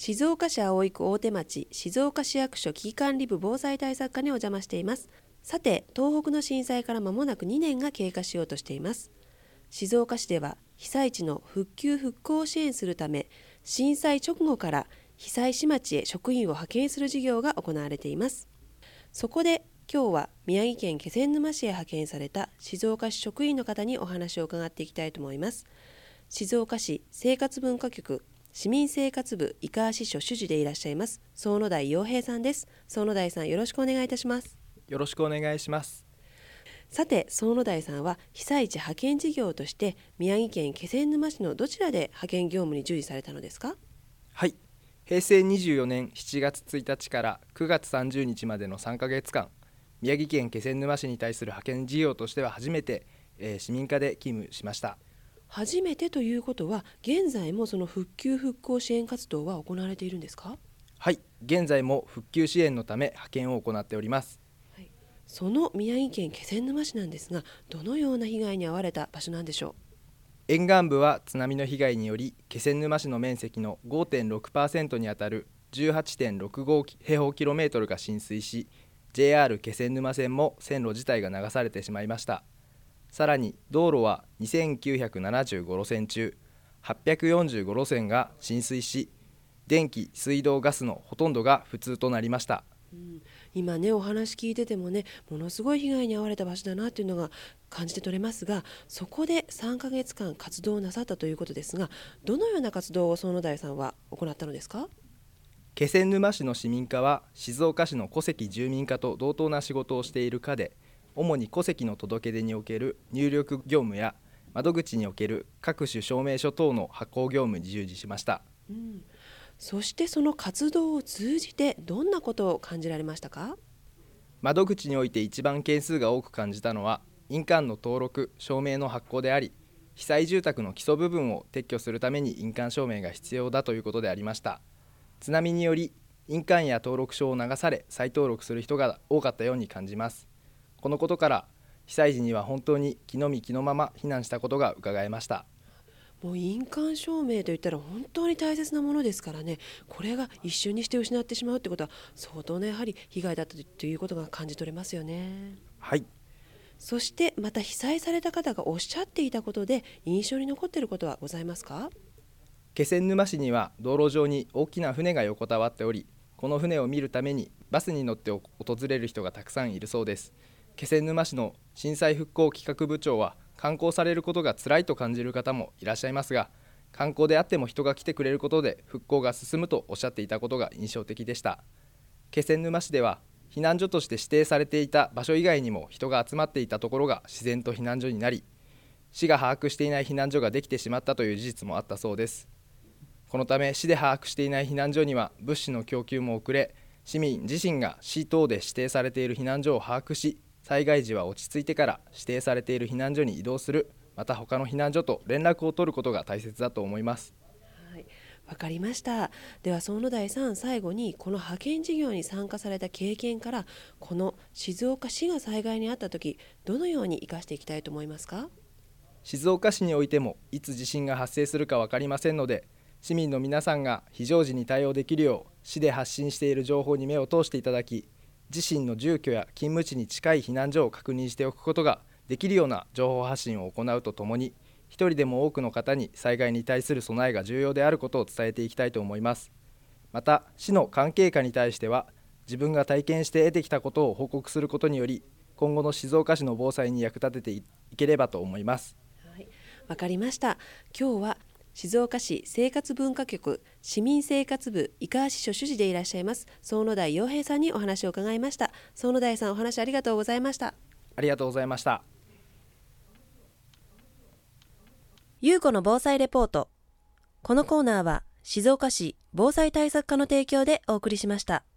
静岡市葵区大手町静岡市役所危機管理部防災対策課にお邪魔しています。さて、東北の震災から間もなく2年が経過しようとしています。静岡市では被災地の復旧復興を支援するため、震災直後から被災市町へ職員を派遣する事業が行われています。そこで今日は宮城県気仙沼市へ派遣された静岡市職員の方にお話を伺っていきたいと思います。静岡市生活文化局市民生活部井川支所主事でいらっしゃいます園台洋平さんです。園台さん、よろしくお願いいたします。 よろしくお願いします。 さて、園台さんは被災地派遣事業として宮城県気仙沼市のどちらで派遣業務に従事されたのですか？ はい、平成24年7月1日から9月30日までの3ヶ月間、宮城県気仙沼市に対する派遣事業としては初めて、市民課で勤務しました。 初めてということは、現在もその復旧復興支援活動は行われているんですか？ はい、現在も復旧支援のため派遣を行っております。 はい、その宮城県気仙沼市なんですが、どのような被害に遭われた場所なんでしょ沿岸部は津波の被害により気仙沼市の面積の 5.6% にあたる 18.65 平方キロメートルが浸水し、 JR 気仙沼線も線路自体が流されてしまいました。さらに道路は2975路線中845路線が浸水し、電気、水道、ガスのほとんどが不通となりました。 今ね、お話聞いててもね、ものすごい被害に遭われた場所だなというのが感じて取れますが、そこで3ヶ月間活動をなさったということですが、どのような活動を園台さんは行ったのですか？ 気仙沼市の市民課は静岡市の戸籍住民課と同等な仕事をしている課で、主に戸籍の届け出における入力業務や窓口における各種証明書等の発行業務に従事しました。 そしてその活動を通じてどんなことを感じられましたか？ 窓口において一番件数が多く感じたのは、印鑑の登録・証明の発行であり、被災住宅の基礎部分を撤去するために印鑑証明が必要だということでありました。津波により印鑑や登録書を流され再登録する人が多かったように感じます。このことから被災時には本当に気の身気のまま避難したことが伺えました。 もう印鑑証明といったら本当に大切なものですからね、これが一瞬にして失ってしまうってことは相当なやはり被害だったということが感じ取れますよね。 はい、 そしてまた被災された方がおっしゃっていたことで印象に残っていることはございますか？ 気仙沼市には道路上に大きな船が横たわっており、この船を見るためにバスに乗って訪れる人がたくさんいるそうです。気仙沼市の震災復興企画部長は、観光されることが辛いと感じる方もいらっしゃいますが、観光であっても人が来てくれることで復興が進むとおっしゃっていたことが印象的でした。気仙沼市では避難所として指定されていた場所以外にも人が集まっていたところが自然と避難所になり、市が把握していない避難所ができてしまったという事実もあったそうです。このため市で把握していない避難所には物資の供給も遅れ、市民自身が市等で指定されている避難所を把握し、災害時は落ち着いてから指定されている避難所に移動する、また他の避難所と連絡を取ることが大切だと思います。 はい、わかりました。では園台さん、最後にこの派遣事業に参加された経験から、この静岡市が災害に遭った時どのように生かしていきたいと思いますか？ 静岡市においてもいつ地震が発生するか分かりませんので、市民の皆さんが非常時に対応できるよう市で発信している情報に目を通していただき、自身の住居や勤務地に近い避難所を確認しておくことができるような情報発信を行うとともに、一人でも多くの方に災害に対する備えが重要であることを伝えていきたいと思います。また市の関係課に対しては、自分が体験して得てきたことを報告することにより、今後の静岡市の防災に役立てていければと思います。 はい、わかりました。今日は静岡市生活文化局市民生活部井川支所主事でいらっしゃいます園台洋平さんにお話を伺いました。園台さん、お話ありがとうございました。 ありがとうございました。 ゆうこの防災レポート。このコーナーは静岡市防災対策課の提供でお送りしました。